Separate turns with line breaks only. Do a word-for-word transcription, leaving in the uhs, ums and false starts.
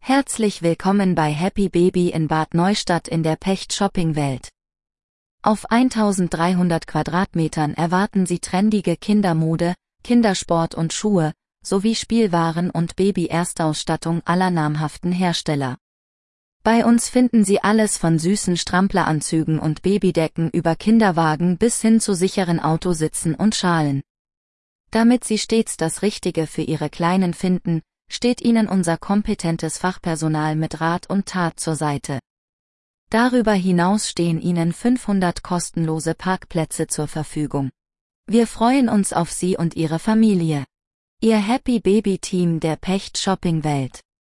Herzlich willkommen bei Happy Baby in Bad Neustadt in der Pecht Shopping Welt. Auf eintausenddreihundert Quadratmetern erwarten Sie trendige Kindermode, Kindersport und Schuhe, sowie Spielwaren und Baby-Erstausstattung aller namhaften Hersteller. Bei uns finden Sie alles von süßen Strampleranzügen und Babydecken über Kinderwagen bis hin zu sicheren Autositzen und Schalen. Damit Sie stets das Richtige für Ihre Kleinen finden, steht Ihnen unser kompetentes Fachpersonal mit Rat und Tat zur Seite. Darüber hinaus stehen Ihnen fünfhundert kostenlose Parkplätze zur Verfügung. Wir freuen uns auf Sie und Ihre Familie. Ihr Happy Baby Team der Pecht Shopping Welt.